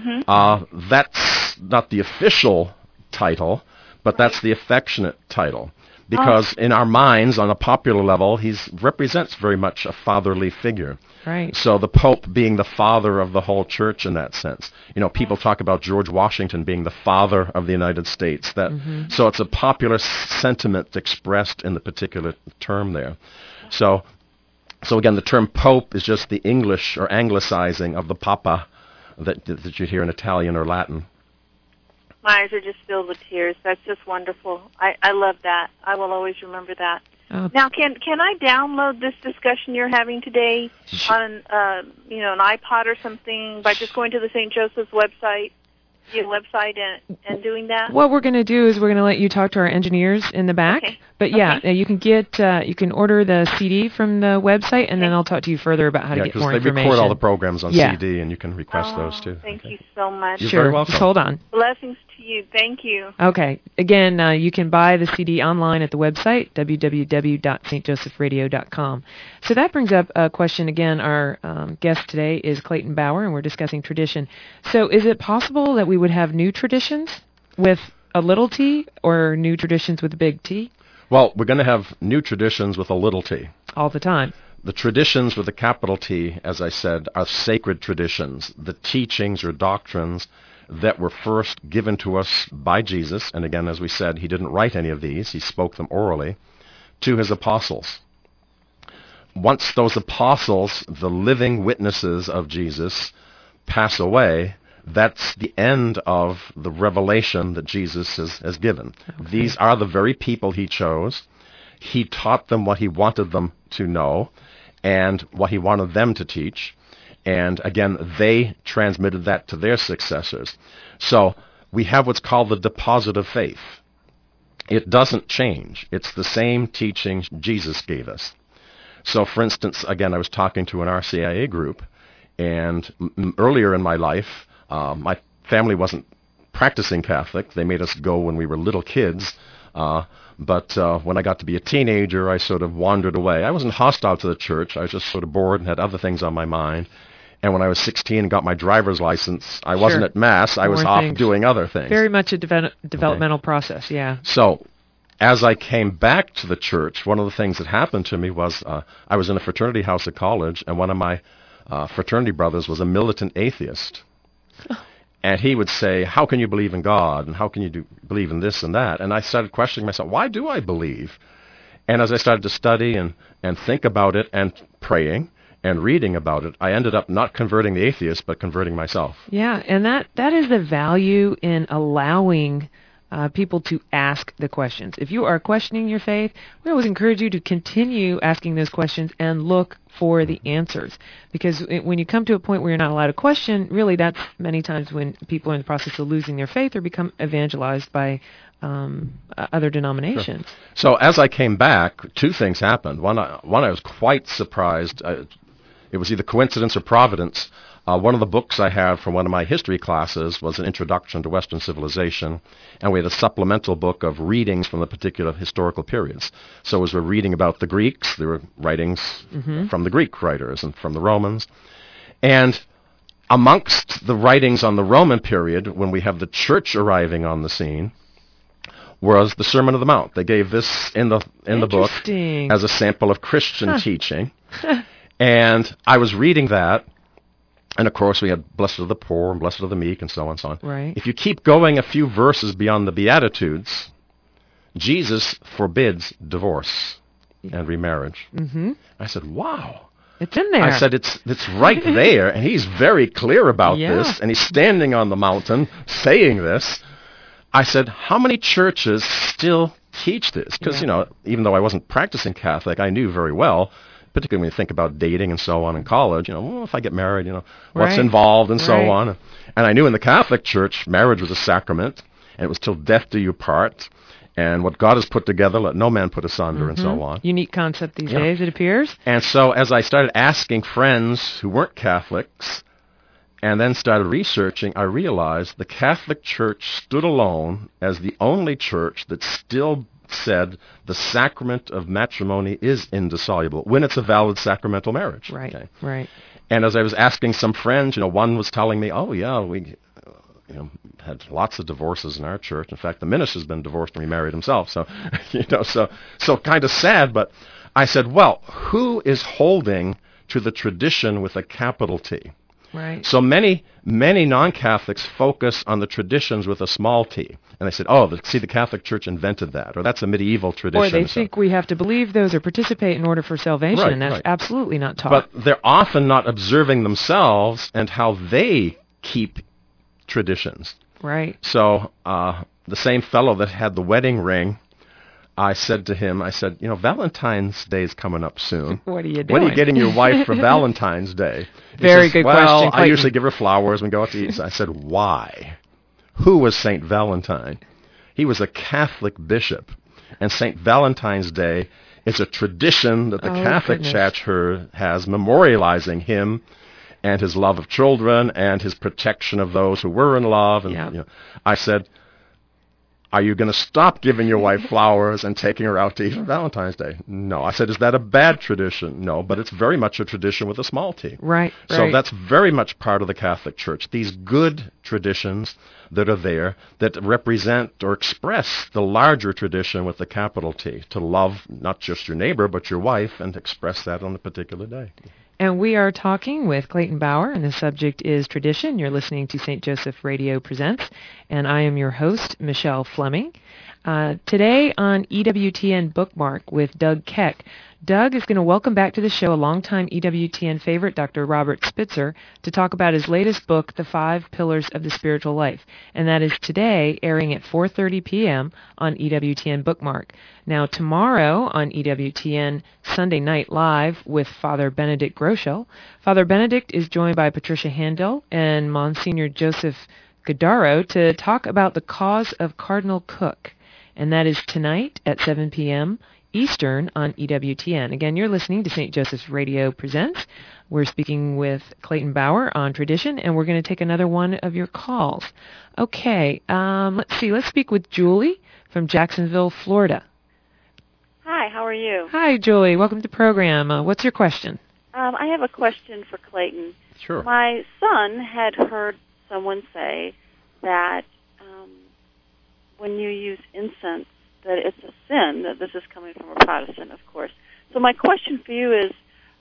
that's not the official title, but that's the affectionate title. Because in our minds, on a popular level, he represents very much a fatherly figure. Right. So the Pope being the father of the whole church in that sense. You know, people talk about George Washington being the father of the United States. So it's a popular sentiment expressed in the particular term there. So again, the term Pope is just the English or anglicizing of the Papa that you hear in Italian or Latin. My eyes are just filled with tears. That's just wonderful. I love that. I will always remember that. Oh. Now, can I download this discussion you're having today on an iPod or something by just going to the St. Joseph's website? And doing that? What we're going to do is we're going to let you talk to our engineers in the back. Okay. But you can you can order the CD from the website, and then I'll talk to you further about how to get more information. Yeah, because they record all the programs on CD, and you can request those too. Thank you so much. You're Sure. very welcome. Just hold on. Blessings to you. Thank you. Okay. Again, you can buy the CD online at the website, www.stjosephradio.com. So that brings up a question again. Our guest today is Clayton Bauer, and we're discussing tradition. So is it possible that we would have new traditions with a little t or new traditions with a big T? Well, we're going to have new traditions with a little t. All the time. The traditions with a capital T, as I said, are sacred traditions, the teachings or doctrines that were first given to us by Jesus. And again, as we said, he didn't write any of these. He spoke them orally to his apostles. Once those apostles, the living witnesses of Jesus, pass away, that's the end of the revelation that Jesus has given. Okay. These are the very people he chose. He taught them what he wanted them to know and what he wanted them to teach. And again, they transmitted that to their successors. So we have what's called the deposit of faith. It doesn't change. It's the same teaching Jesus gave us. So for instance, again, I was talking to an RCIA group, and earlier in my life, my family wasn't practicing Catholic. They made us go when we were little kids. But when I got to be a teenager, I sort of wandered away. I wasn't hostile to the church. I was just sort of bored and had other things on my mind. And when I was 16 and got my driver's license, I wasn't at Mass. I was off doing other things. Very much a developmental process, yeah. So as I came back to the church, one of the things that happened to me was I was in a fraternity house at college, and one of my fraternity brothers was a militant atheist. And he would say, how can you believe in God? And how can you believe in this and that? And I started questioning myself, why do I believe? And as I started to study and think about it and praying and reading about it, I ended up not converting the atheist, but converting myself. Yeah, and that is the value in allowing people to ask the questions. If you are questioning your faith, we always encourage you to continue asking those questions and look for the answers. Because when you come to a point where you're not allowed to question, really that's many times when people are in the process of losing their faith or become evangelized by other denominations. Sure. So as I came back, two things happened. One, I was quite surprised. It was either coincidence or providence. One of the books I had from one of my history classes was an introduction to Western civilization, and we had a supplemental book of readings from the particular historical periods. So as we're reading about the Greeks, there were writings from the Greek writers and from the Romans. And amongst the writings on the Roman period, when we have the church arriving on the scene, was the Sermon on the Mount. They gave this in the book as a sample of Christian teaching. And I was reading that, and of course we had blessed are the poor and blessed are the meek and so on and so on. Right. If you keep going a few verses beyond the Beatitudes, Jesus forbids divorce and remarriage. Mm-hmm. I said, wow. It's in there. I said, it's right there, and he's very clear about this, and he's standing on the mountain saying this. I said, how many churches still teach this? Because, even though I wasn't practicing Catholic, I knew very well, particularly when you think about dating and so on in college, if I get married, what's involved and so on. And I knew in the Catholic Church, marriage was a sacrament, and it was till death do you part. And what God has put together, let no man put asunder, and so on. Unique concept these days, it appears. And so as I started asking friends who weren't Catholics, and then started researching, I realized the Catholic Church stood alone as the only church that still said the sacrament of matrimony is indissoluble when it's a valid sacramental marriage. Right, okay? Right. And as I was asking some friends, one was telling me, oh, yeah, we had lots of divorces in our church. In fact, the minister's been divorced and remarried himself. So, so kind of sad. But I said, well, who is holding to the tradition with a capital T? Right. So many non-Catholics focus on the traditions with a small t. And they said, the Catholic Church invented that, or that's a medieval tradition. Or they think we have to believe those or participate in order for salvation, and that's absolutely not taught. But they're often not observing themselves and how they keep traditions. Right. So the same fellow that had the wedding ring, I said to him, Valentine's Day is coming up soon. What are you doing? What are you getting your wife for Valentine's Day? Very good question, Clayton. I usually give her flowers and go out to eat. So I said, why? Who was St. Valentine? He was a Catholic bishop. And St. Valentine's Day is a tradition that the Catholic Church has memorializing him and his love of children and his protection of those who were in love. And I said, are you going to stop giving your wife flowers and taking her out to eat on Valentine's Day? No. I said, is that a bad tradition? No, but it's very much a tradition with a small t. Right. So that's very much part of the Catholic Church. These good traditions that are there that represent or express the larger tradition with the capital T, to love not just your neighbor but your wife and express that on a particular day. And we are talking with Clayton Bauer, and the subject is tradition. You're listening to St. Joseph Radio Presents, and I am your host, Michelle Fleming. Today on EWTN Bookmark with Doug Keck. Doug is going to welcome back to the show a longtime EWTN favorite, Dr. Robert Spitzer, to talk about his latest book, The 5 Pillars of the Spiritual Life. And that is today, airing at 4:30 p.m. on EWTN Bookmark. Now, tomorrow on EWTN Sunday Night Live with Father Benedict Groeschel, Father Benedict is joined by Patricia Handel and Monsignor Joseph Godaro to talk about the cause of Cardinal Cook. And that is tonight at 7 p.m. Eastern on EWTN. Again, you're listening to St. Joseph's Radio Presents. We're speaking with Clayton Bauer on tradition, and we're going to take another one of your calls. Okay, let's see. Let's speak with Julie from Jacksonville, Florida. Hi, how are you? Hi, Julie. Welcome to the program. What's your question? I have a question for Clayton. Sure. My son had heard someone say that when you use incense, that it's a sin. That this is coming from a Protestant, of course. So my question for you is,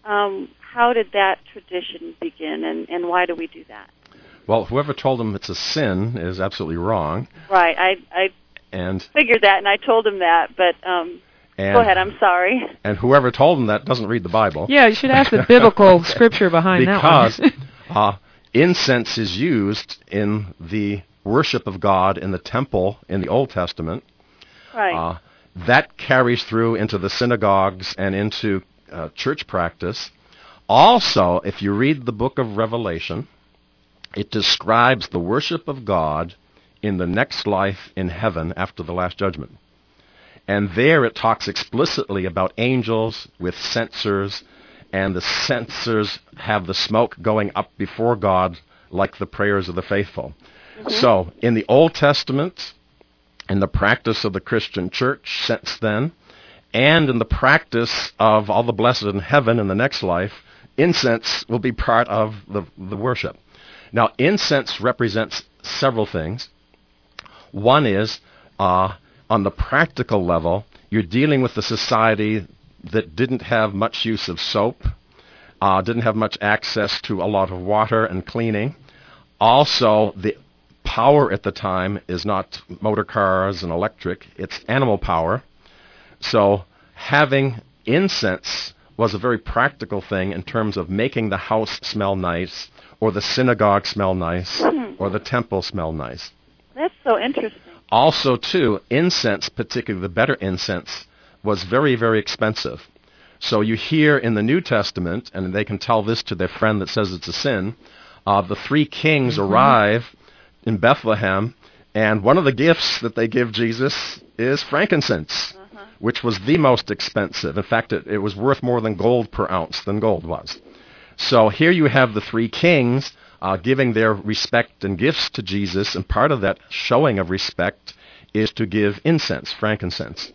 how did that tradition begin, and why do we do that? Well, whoever told him it's a sin is absolutely wrong. Right. I figured that, and I told him that, but go ahead. I'm sorry. And whoever told him that doesn't read the Bible. Yeah, you should ask the biblical scripture behind that one. Because incense is used in the worship of God in the temple in the Old Testament. Right. That carries through into the synagogues and into church practice. Also, if you read the book of Revelation, it describes the worship of God in the next life in heaven after the last judgment. And there it talks explicitly about angels with censers, and the censers have the smoke going up before God like the prayers of the faithful. Mm-hmm. So, in the Old Testament, in the practice of the Christian church since then, and in the practice of all the blessed in heaven in the next life, incense will be part of the worship. Now, incense represents several things. One is, on the practical level, you're dealing with a society that didn't have much use of soap, didn't have much access to a lot of water and cleaning. Also, the power at the time is not motor cars and electric, it's animal power. So having incense was a very practical thing in terms of making the house smell nice, or the synagogue smell nice, or the temple smell nice. That's so interesting. Also, too, incense, particularly the better incense, was very, very expensive. So you hear in the New Testament, and they can tell this to their friend that says it's a sin, the three kings arrive in Bethlehem, and one of the gifts that they give Jesus is frankincense, which was the most expensive. In fact, it was worth more than gold per ounce than gold was. So here you have the three kings giving their respect and gifts to Jesus, and part of that showing of respect is to give incense, frankincense.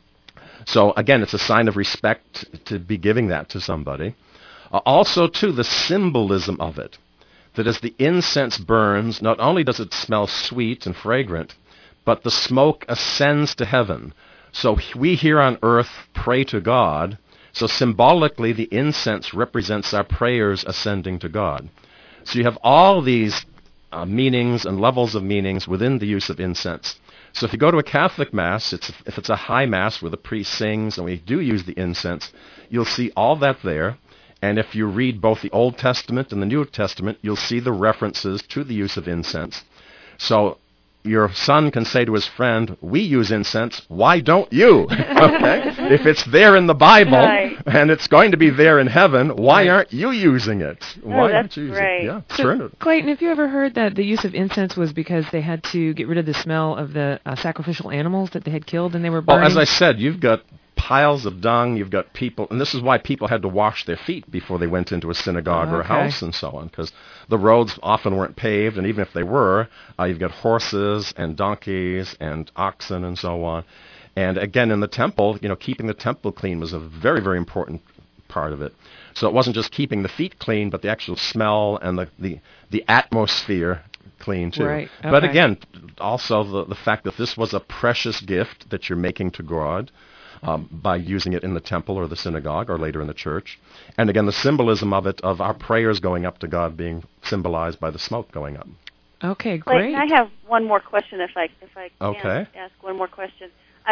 So again, it's a sign of respect to be giving that to somebody. Also, too, the symbolism of it, that as the incense burns, not only does it smell sweet and fragrant, but the smoke ascends to heaven. So we here on earth pray to God, so symbolically the incense represents our prayers ascending to God. So you have all these meanings and levels of meanings within the use of incense. So if you go to a Catholic Mass, if it's a high Mass where the priest sings and we do use the incense, you'll see all that there. And if you read both the Old Testament and the New Testament, you'll see the references to the use of incense. So your son can say to his friend, we use incense, why don't you? Okay? If it's there in the Bible, right, and it's going to be there in heaven, why aren't you using it? Why that's aren't you using great. it? Yeah, So, sure. Clayton, have you ever heard that the use of incense was because they had to get rid of the smell of the sacrificial animals that they had killed and they were Well, burning? as I said, you've got piles of dung, you've got people, and this is why people had to wash their feet before they went into a synagogue or a house and so on, because the roads often weren't paved, and even if they were, you've got horses and donkeys and oxen and so on. And again, in the temple, keeping the temple clean was a very, very important part of it. So it wasn't just keeping the feet clean, but the actual smell and the atmosphere clean too. Right. Okay. But again, also the fact that this was a precious gift that you're making to God, by using it in the temple or the synagogue or later in the church. And again, the symbolism of it, of our prayers going up to God being symbolized by the smoke going up. Okay, Clayton, great. I have one more question if I can ask one more question.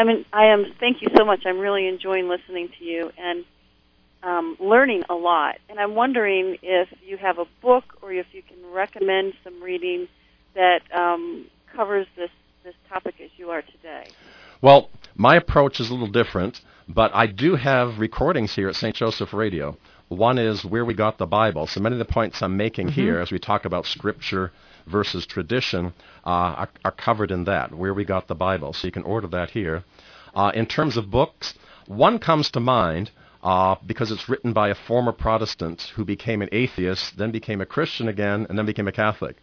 Thank you so much. I'm really enjoying listening to you and learning a lot. And I'm wondering if you have a book or if you can recommend some reading that covers this topic as you are today. Well, my approach is a little different, but I do have recordings here at St. Joseph Radio. One is Where We Got the Bible. So many of the points I'm making here as we talk about Scripture versus tradition are covered in that, Where We Got the Bible. So you can order that here. In terms of books, one comes to mind because it's written by a former Protestant who became an atheist, then became a Christian again, and then became a Catholic.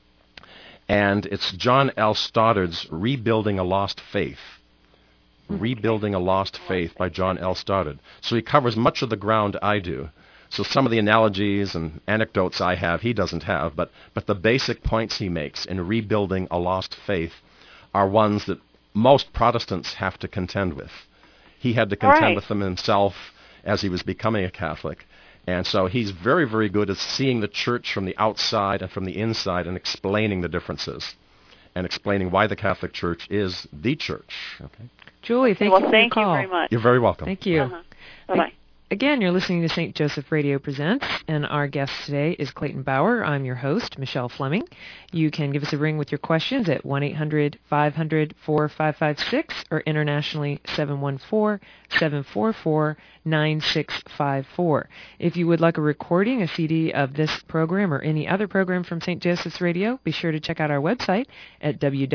And it's John L. Stoddard's Rebuilding a Lost Faith. Rebuilding a Lost Faith by John L. Stoddard. So he covers much of the ground I do. So some of the analogies and anecdotes I have, he doesn't have, but the basic points he makes in rebuilding a lost faith are ones that most Protestants have to contend with. He had to contend with them himself as he was becoming a Catholic. And so he's very, very good at seeing the church from the outside and from the inside and explaining the differences and explaining why the Catholic Church is the church. Okay. Julie, thank you for thank your call. you very much. You're very welcome. Thank you. Bye-bye. Again, you're listening to St. Joseph Radio Presents, and our guest today is Clayton Bauer. I'm your host, Michelle Fleming. You can give us a ring with your questions at 1-800-500-4556 or internationally 714-744-9654. If you would like a recording, a CD of this program or any other program from St. Joseph's Radio, be sure to check out our website at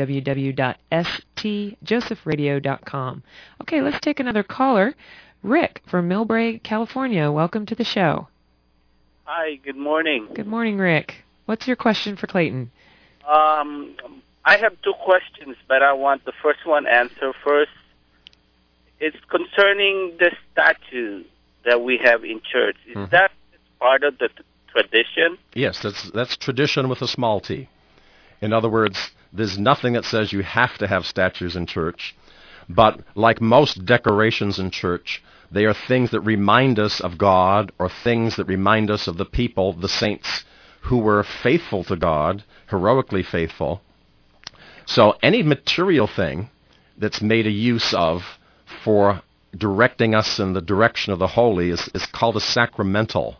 www.stjosephradio.com. Okay, let's take another caller. Rick from Millbrae, California. Welcome to the show. Hi, good morning. Good morning, Rick. What's your question for Clayton? I have two questions, but I want the first one answered first. It's concerning the statue that we have in church. Is that part of the tradition? Yes, that's tradition with a small t. In other words, there's nothing that says you have to have statues in church. But like most decorations in church, they are things that remind us of God or things that remind us of the people, the saints, who were faithful to God, heroically faithful. So any material thing that's made a use of for directing us in the direction of the holy is called a sacramental.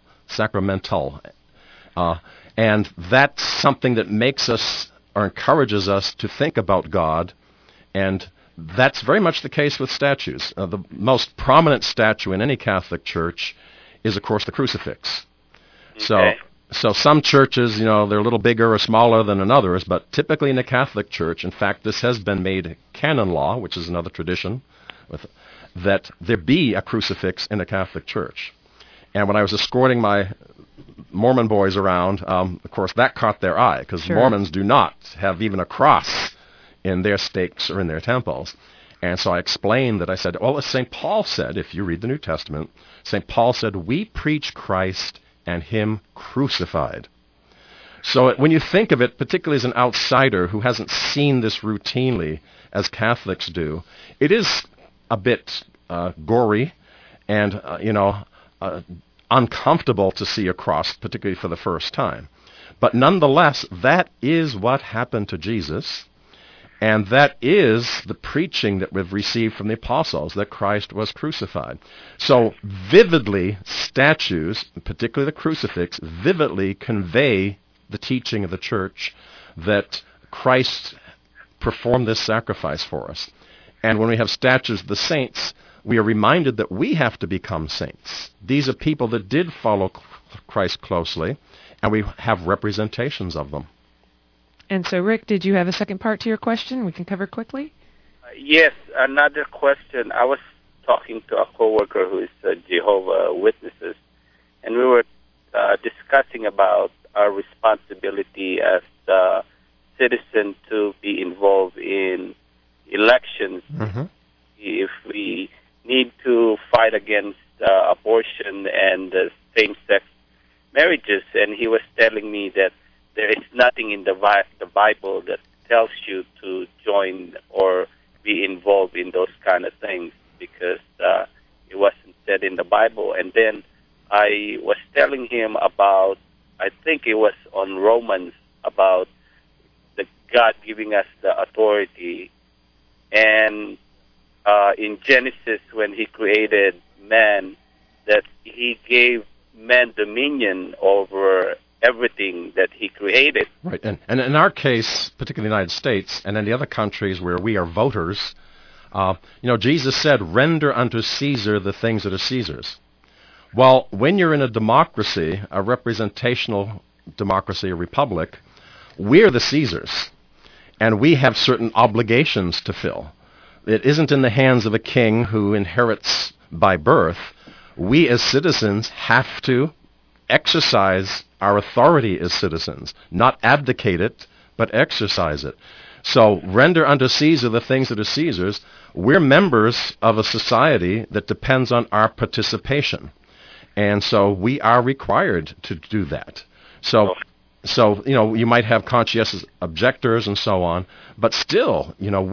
And that's something that makes us or encourages us to think about God, and that's very much the case with statues. The most prominent statue in any Catholic church is, of course, the crucifix. Okay. So some churches, they're a little bigger or smaller than others, but typically in the Catholic Church, in fact, this has been made canon law, which is another tradition, that there be a crucifix in the Catholic Church. And when I was escorting my Mormon boys around, of course, that caught their eye, because Mormons do not have even a cross in their stakes or in their temples. And so I explained that. I said, well, as St. Paul said, if you read the New Testament, St. Paul said, we preach Christ and him crucified. So when you think of it, particularly as an outsider who hasn't seen this routinely as Catholics do, it is a bit gory and, uncomfortable to see a cross, particularly for the first time. But nonetheless, that is what happened to Jesus. And that is the preaching that we've received from the apostles, that Christ was crucified. So vividly, statues, particularly the crucifix, vividly convey the teaching of the church that Christ performed this sacrifice for us. And when we have statues of the saints, we are reminded that we have to become saints. These are people that did follow Christ closely, and we have representations of them. And so, Rick, did you have a second part to your question we can cover quickly? Yes, another question. I was talking to a coworker who is Jehovah's Witnesses, and we were discussing about our responsibility as citizens to be involved in elections. If we need to fight against abortion and same-sex marriages, and he was telling me that there is nothing in the Bible that tells you to join or be involved in those kind of things because it wasn't said in the Bible. And then I was telling him about, I think it was on Romans, about the God giving us the authority. And in Genesis, when he created man, that he gave man dominion over everything that he created. Right, and in our case, particularly in the United States, and in the other countries where we are voters, Jesus said, render unto Caesar the things that are Caesar's. Well, when you're in a democracy, a representational democracy, a republic, we're the Caesars, and we have certain obligations to fill. It isn't in the hands of a king who inherits by birth. We as citizens have to exercise our authority as citizens, not abdicate it, but exercise it. So render unto Caesar the things that are Caesar's. We're members of a society that depends on our participation. And so we are required to do that. So you might have conscientious objectors and so on, but still, we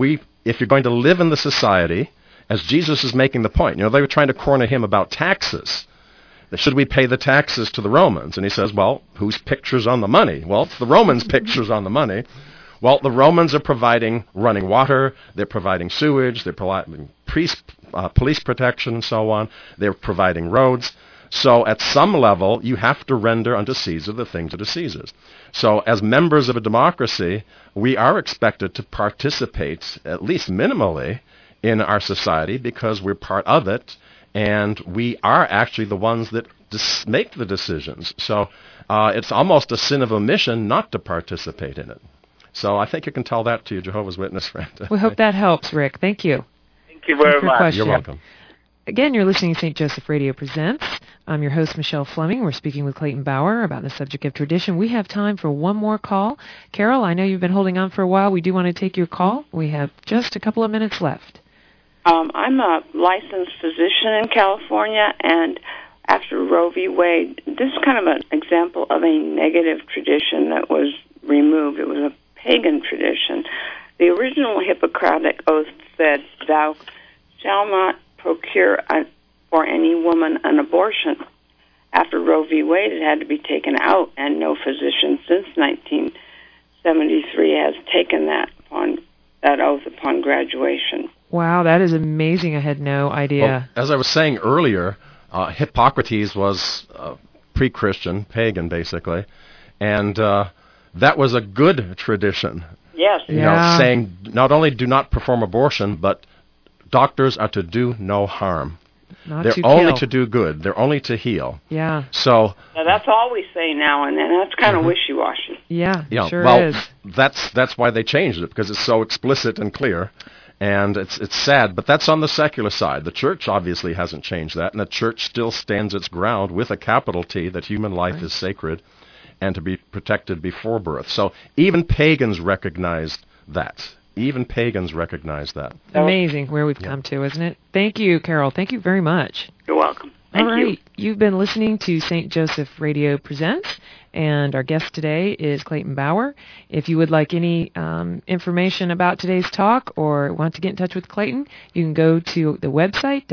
if you're going to live in the society, as Jesus is making the point, they were trying to corner him about taxes. Should we pay the taxes to the Romans? And he says, well, whose picture's on the money? Well, it's the Romans' picture's on the money. Well, the Romans are providing running water, they're providing sewage, they're providing police protection and so on, they're providing roads. So at some level, you have to render unto Caesar the things that are Caesar's. So as members of a democracy, we are expected to participate, at least minimally, in our society because we're part of it, and we are actually the ones that make the decisions. So it's almost a sin of omission not to participate in it. So I think you can tell that to your Jehovah's Witness friend. We hope that helps, Rick. Thank you. Thank you very much. You're welcome. Again, you're listening to St. Joseph Radio Presents. I'm your host, Michelle Fleming. We're speaking with Clayton Bauer about the subject of tradition. We have time for one more call. Carol, I know you've been holding on for a while. We do want to take your call. We have just a couple of minutes left. I'm a licensed physician in California, and after Roe v. Wade, this is kind of an example of a negative tradition that was removed. It was a pagan tradition. The original Hippocratic oath said, "Thou shalt not procure for any woman an abortion." After Roe v. Wade, it had to be taken out, and no physician since 1973 has taken that oath upon graduation. Wow, that is amazing. I had no idea. Well, as I was saying earlier, Hippocrates was pre-Christian, pagan basically, and that was a good tradition. Yes. Saying not only do not perform abortion, but doctors are to do no harm. They're only to do good. They're only to heal. Yeah. So now, that's all we say now and then. That's kind of wishy-washy. Yeah, sure well, is. That's why they changed it, because it's so explicit and clear. And it's sad, but that's on the secular side. The church obviously hasn't changed that, and the church still stands its ground with a capital T that human life is sacred and to be protected before birth. So even pagans recognized that. Amazing where we've come to, isn't it? Thank you, Carol. Thank you very much. You're welcome. Thank All you. right. You've been listening to St. Joseph Radio Presents, and our guest today is Clayton Bauer. If you would like any information about today's talk or want to get in touch with Clayton, you can go to the website,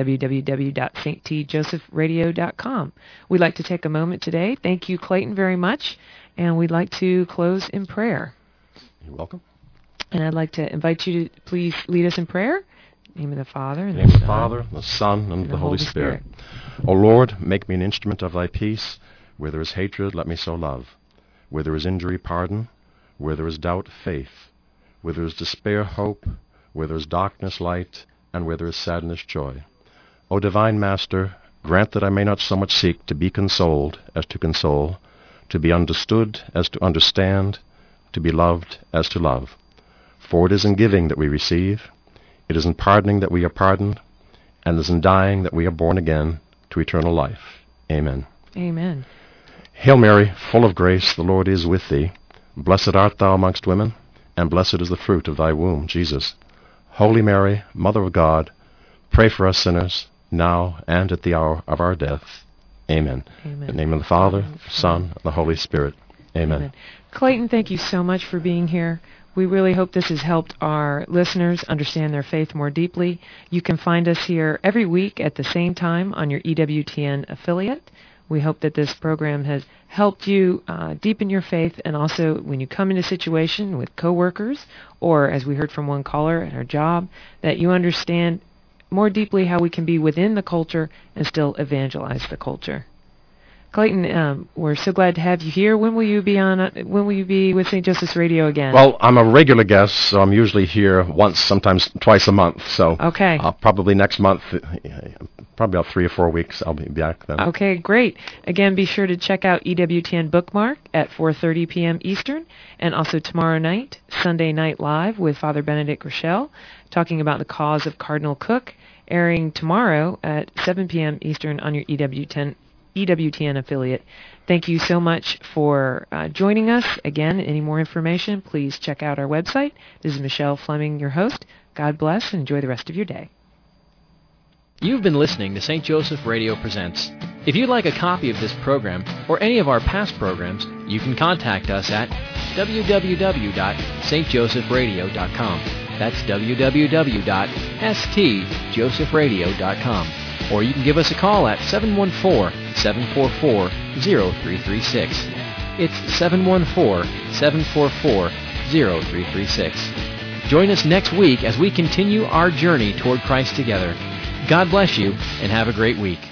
www.sttjosephradio.com. We'd like to take a moment today. Thank you, Clayton, very much, and we'd like to close in prayer. You're welcome. And I'd like to invite you to please lead us in prayer. In the name of the Father, and in the name of the Father, the Son, and the Holy Spirit. O Lord, make me an instrument of thy peace. Where there is hatred, let me sow love. Where there is injury, pardon. Where there is doubt, faith. Where there is despair, hope. Where there is darkness, light. And where there is sadness, joy. O divine Master, grant that I may not so much seek to be consoled as to console, to be understood as to understand, to be loved as to love. For it is in giving that we receive, it is in pardoning that we are pardoned, and it is in dying that we are born again to eternal life. Amen. Amen. Hail Mary, full of grace, the Lord is with thee. Blessed art thou amongst women, and blessed is the fruit of thy womb, Jesus. Holy Mary, Mother of God, pray for us sinners, now and at the hour of our death. Amen. Amen. In the name of the Father, Son, and the Holy Spirit. Amen. Clayton, thank you so much for being here. We really hope this has helped our listeners understand their faith more deeply. You can find us here every week at the same time on your EWTN affiliate. We hope that this program has helped you deepen your faith, and also when you come into a situation with coworkers, or as we heard from one caller at our job, that you understand more deeply how we can be within the culture and still evangelize the culture. Clayton, we're so glad to have you here. When will you be with St. Joseph's Radio again? Well, I'm a regular guest, so I'm usually here once, sometimes twice a month. So okay. Probably next month, probably about 3 or 4 weeks, I'll be back then. Okay, great. Again, be sure to check out EWTN Bookmark at 4:30 p.m. Eastern, and also tomorrow night, Sunday Night Live with Father Benedict Rochelle, talking about the cause of Cardinal Cook, airing tomorrow at 7 p.m. Eastern on your EWTN affiliate. Thank you so much for joining us. Again, any more information, please check out our website. This is Michelle Fleming, your host. God bless, and enjoy the rest of your day. You've been listening to St. Joseph Radio Presents. If you'd like a copy of this program or any of our past programs, you can contact us at www.stjosephradio.com. That's www.stjosephradio.com. Or you can give us a call at 714-744-0336. It's 714-744-0336. Join us next week as we continue our journey toward Christ together. God bless you, and have a great week.